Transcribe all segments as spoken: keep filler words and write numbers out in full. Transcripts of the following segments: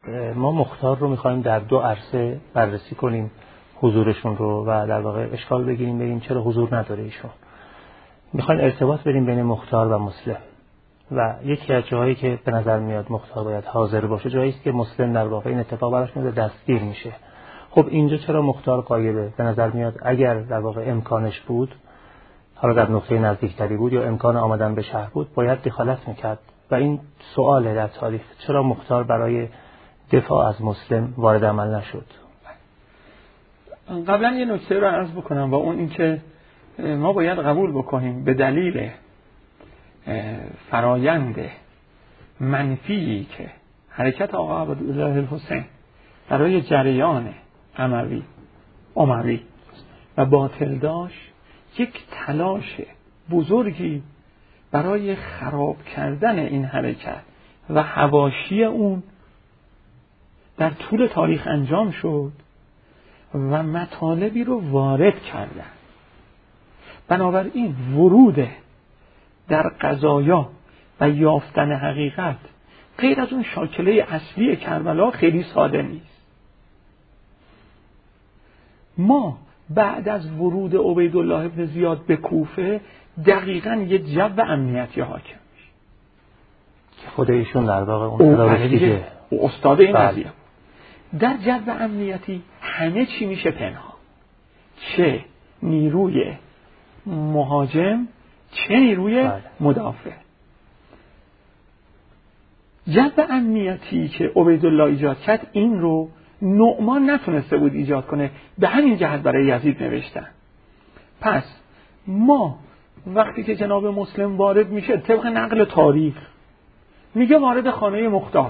ما مختار رو میخوایم در دو عرصه بررسی کنیم حضورشون رو و در واقع اشکال بگیریم ببینیم چرا حضور نداره ایشون. میخوایم ارتباط بریم بین مختار و مسلم و یکی از جاهایی که به نظر میاد مختار باید حاضر باشه جایی است که مسلم در واقع این اتفاق براش میاد دستگیر میشه. خب اینجا چرا مختار غایبه؟ به نظر میاد اگر در واقع امکانش بود، حالا در نقطه نزدیکتری بود یا امکان آمدن به شهر بود، باید دخالت میکرد و این سواله در تاریخ چرا مختار برای دفاع از مسلم وارد عمل نشد. قبلا یه نکته رو عرض بکنم و اون این که ما باید قبول بکنیم به دلیل فرایند منفی که حرکت آقا عبدالله الحسین برای جریان اموی اموی و باطل داشت، یک تلاش بزرگی برای خراب کردن این حرکت و حواشی اون در طول تاریخ انجام شد و مطالبی رو وارد کردن. بنابراین ورود در قضایا و یافتن حقیقت غیر از اون شاکله اصلی کربلا خیلی ساده نیست. ما بعد از ورود عبیدالله ابن زیاد به کوفه دقیقاً یه جو امنیتی حاکم میشه که خود ایشون در واقع اون تراریستی استاد این قضیه. در جو امنیتی همه چی میشه پنهان، چه نیروی مهاجم چه نیروی بله. مدافع. جو امنیتی که عبیدالله ایجاد کرد این رو نعمان نتونسته بود ایجاد کنه، به همین جهت برای یزید نوشتن. پس ما وقتی که جناب مسلم وارد میشه طبق نقل تاریخ میگه وارد خانه مختار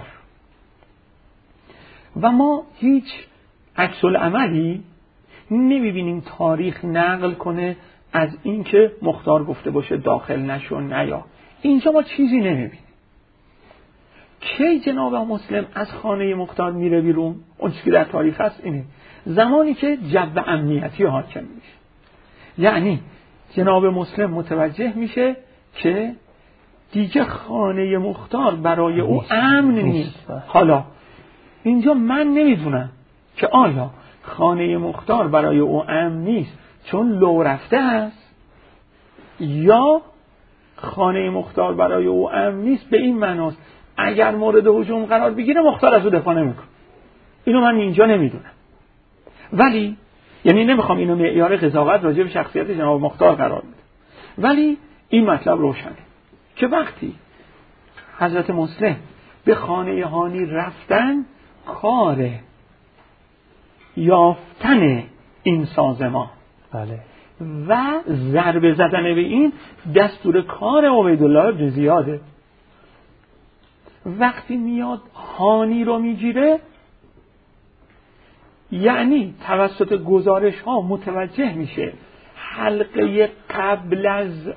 و ما هیچ عکس العملی نمیبینیم تاریخ نقل کنه از این که مختار گفته باشه داخل نشو نیا. اینجا ما چیزی نمیبینیم. کی جناب مسلم از خانه مختار میره بیرون؟ اون چیزی که در تاریخ هست اینه، زمانی که جو امنیتی حاکم میشه. یعنی جناب مسلم متوجه میشه که دیگه خانه مختار برای او امن نیست. حالا اینجا من نمیدونم که آیا خانه مختار برای او امن نیست چون لو رفته است یا خانه مختار برای او امن نیست به این معناست اگر مورد هجوم قرار بگیره مختار از او دفاع نمیکنه. اینو من اینجا نمیدونم، ولی یعنی نمیخوام اینو معیار قضاوت راجع به شخصیت جناب مختار قرار بده، ولی این مطلب روشنه که وقتی حضرت مسلم به خانه هانی رفتن کار یافتن این سازمان بله. و ضربه زدن به این دستور کار عبیدالله ابن زیاده. وقتی میاد هانی رو میگیره یعنی توسط گزارش ها متوجه میشه حلقه قبل از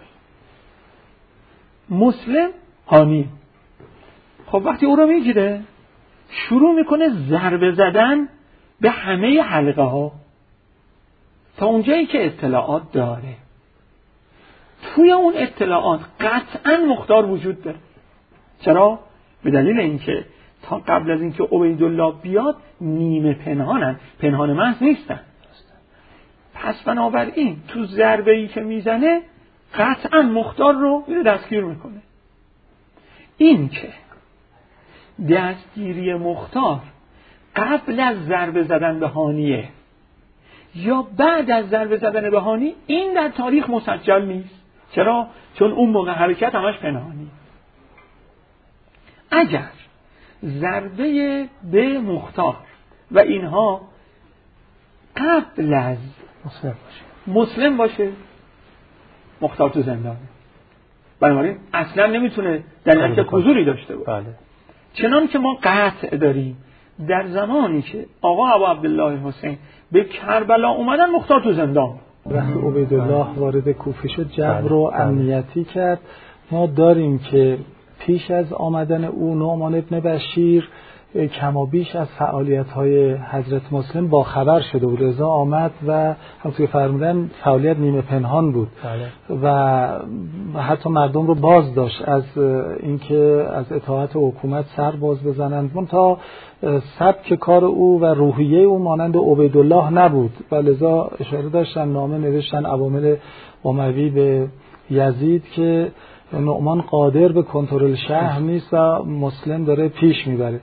مسلم هانی. خب وقتی او رو میگیره شروع میکنه ضربه زدن به همه حلقه ها تا اونجایی که اطلاعات داره. توی اون اطلاعات قطعا مختار وجود داره. چرا؟ به دلیل اینکه تا قبل از اینکه عبیدالله بیاد نیمه پنهانن، پنهان محض نیستن. پس بنابراین تو ضربه‌ای که میزنه قطعا مختار رو دستگیر میکنه. این که دستگیری مختار قبل از ضربه زدن به هانیه یا بعد از ضربه زدن به هانی این در تاریخ مسجل نیست. چرا؟ چون اون موقع حرکت همش پنهانی. اگر ضربه به مختار و اینها قبل از مسلم باشه مسلم باشه مختار تو زندانه، بنابراین اصلا نمیتونه در اینکه حضوری داشته باشه. بله. چنان که ما قطع داریم در زمانی که آقا ابو عبدالله حسین به کربلا اومدن مختار تو زندان. وقتی عبیدالله وارد کوفه شد جبر و امنیتی کرد. ما داریم که پیش از آمدن او نعمان ابن بشیر کما بیش از فعالیت‌های حضرت مسلم با خبر شده بود. رضا آمد و همونطور که فرمودن فعالیت نیمه پنهان بود بله. و حتی مردم رو باز داشت از اینکه از اطاعت حکومت سر باز بزنند. منتها سبک کار او و روحیه او مانند عبیدالله نبود و لذا اشاره داشتن نامه نوشتن عوامل اموی به یزید که نعمان قادر به کنترل شهر نیست و مسلم داره پیش میبره.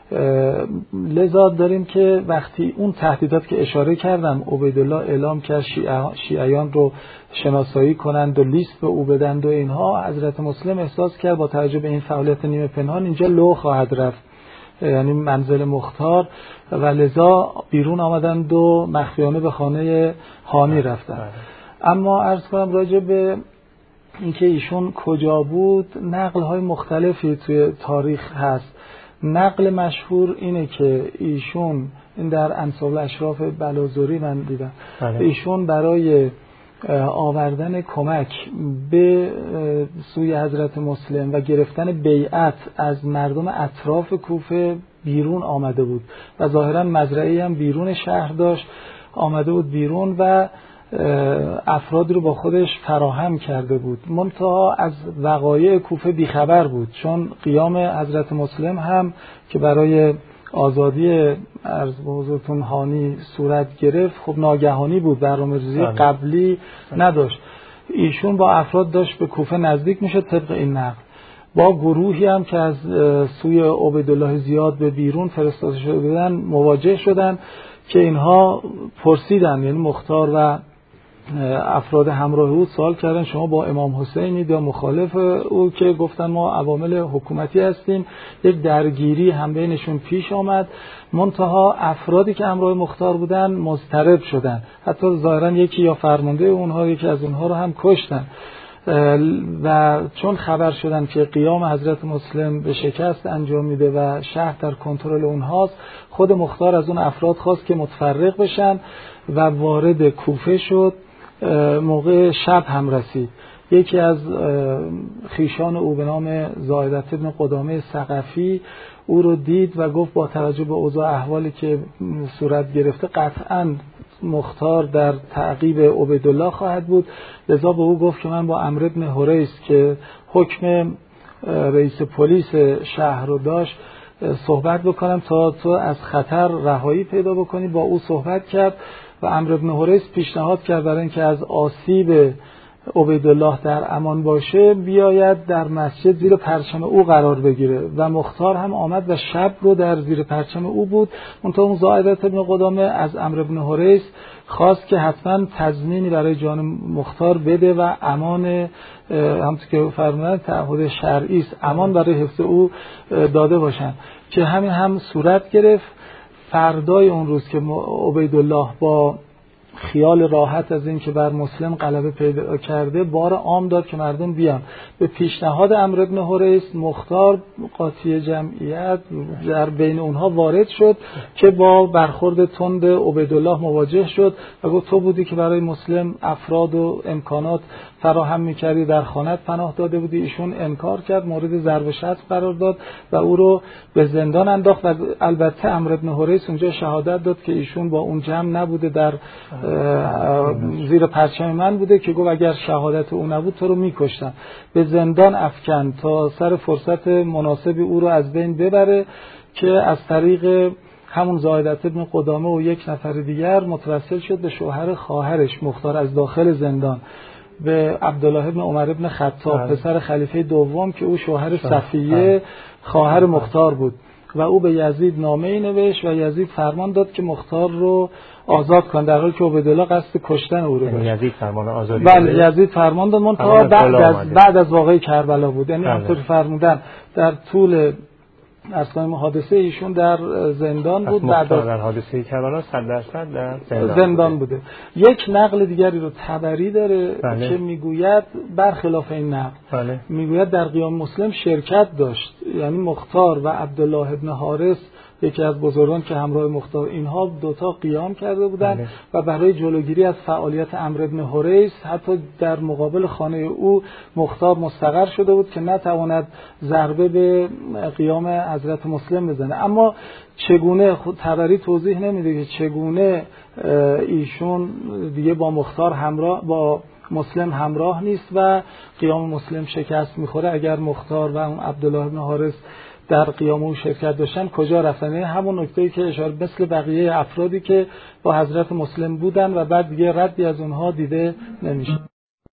لذا داریم که وقتی اون تهدیدات که اشاره کردم عبیدالله اعلام کرد شیعیان رو شناسایی کنند و لیست به او بدند و اینها، حضرت مسلم احساس کرد با توجه به این فعالیت نیمه پنهان اینجا لو خواهد رفت، یعنی منزل مختار، و لذا بیرون آمدند و مخفیانه به خانه هانی رفتند. اما عرض کنم راجع به اینکه ایشون کجا بود نقل های مختلفی توی تاریخ هست. نقل مشهور اینه که ایشون این در انساب الاشراف بلازوری من دیدم بله. ایشون برای آوردن کمک به سوی حضرت مسلم و گرفتن بیعت از مردم اطراف کوفه بیرون آمده بود و ظاهرا مزرعه‌ای هم بیرون شهر داشت، آمده بود بیرون و افراد رو با خودش فراهم کرده بود. منتها از وقایع کوفه بیخبر بود، چون قیام حضرت مسلم هم که برای آزادی عرض به حضورتون هانی صورت گرفت خب ناگهانی بود، برنامه‌ریزی قبلی نداشت. ایشون با افراد داشت به کوفه نزدیک میشد طبق این نقل، با گروهی هم که از سوی عبیدالله زیاد به بیرون فرستاده شده بودن مواجه شدن که اینها پرسیدن، یعنی مختار و افراد همراه او سوال کردن شما با امام حسینید یا مخالف او، که گفتن ما عوامل حکومتی هستیم. یک درگیری هم بینشون پیش آمد، منتها افرادی که همراه مختار بودن مضطرب شدن، حتی ظاهرا یکی یا فرمانده اونها یکی از اونها رو هم کشتن و چون خبر شدن که قیام حضرت مسلم به شکست انجام میده و شهر در کنترل اونهاست، خود مختار از اون افراد خواست که متفرق بشن و وارد کوفه شد. موقع شب هم رسید، یکی از خیشان او به نام زائدة ابن قدامه ثقفی او رو دید و گفت با توجه به اوضاع احوالی که صورت گرفته قطعاً مختار در تعقیب عبیدالله خواهد بود. لذا به او گفت که من با عمرو بن حریث که حکم رئیس پلیس شهر رو داشت صحبت بکنم تا تو از خطر رهایی پیدا بکنی. با او صحبت کرد و عمرو بن حریث پیشنهاد کرد برای اینکه از آسیب عبیدالله در امان باشه بیاید در مسجد زیر پرچم او قرار بگیره و مختار هم آمد و شب رو در زیر پرچم او بود. منتها اون زائدة ابن قدامه از عمرو بن حریث خواست که حتما تضمینی برای جان مختار بده و امان، همونطور که فرمودن تعهد شرعی است، امان برای حفظ او داده باشن که همین هم صورت گرفت. فردای اون روز که عبیدالله با خیال راحت از این که بر مسلم غلبه پیدا کرده بار عام داد که مردم بیان. به پیشنهاد عمرو بن حریث مختار قاطی جمعیت در بین اونها وارد شد که با برخورد تند عبیدالله مواجه شد و گفت تو بودی که برای مسلم افراد و امکانات فراهم می‌کردی، در خانت پناه داده بودی. ایشون انکار کرد، مورد ضرب شتم قرار داد و او رو به زندان انداخت و البته عمرو بن حریث اونجا شهادت داد که ایشون با اون جمع نبوده، در زیر پرچم من بوده، که گفت اگر شهادت او نبود تو رو میکشتم. به زندان افکن تا سر فرصت مناسبی او رو از بین ببره که از طریق همون زائدة ابن قدامه و یک نفر دیگر متوسل شد به شوهر خواهرش مختار از داخل زندان، به عبدالله ابن عمر ابن خطاب پسر خلیفه دوم که او شوهر صفیه خواهر مختار بود و او به یزید نامه‌ای نوشت و یزید فرمان داد که مختار رو آزاد کن، در حالی که عبیدالله قصد کشتن او رو داشت. یزید فرمان آزادی بله یزید فرمان داد، منتها بعد از بعد از واقعه کربلا بود. یعنی همونطور فرمودن در طول اصلا حادثه ایشون در زندان بود، بعد از در حادثه کربلا صد درصد در زندان, زندان بوده. یک نقل دیگری رو طبری داره بله. که میگوید برخلاف این نقل بله. میگوید در قیام مسلم شرکت داشت، یعنی مختار و عبدالله ابن حارث یکی از بزرگان که همراه مختار، اینها دوتا قیام کرده بودند و برای جلوگیری از فعالیت عمرو بن حریث حتی در مقابل خانه او مختار مستقر شده بود که نتواند ضربه به قیام حضرت مسلم بزنه. اما چگونه، خود طبری توضیح نمیده که چگونه ایشون دیگه با مختار همراه با مسلم همراه نیست و قیام مسلم شکست میخوره. اگر مختار و اون عبدالله بن حارث در قیام او شرکت داشتن کجا رفتن؟ یعنی همون نکته‌ای که اشاره مثل بقیه افرادی که با حضرت مسلم بودن و بعد دیگه ردی از اونها دیده نمیشه.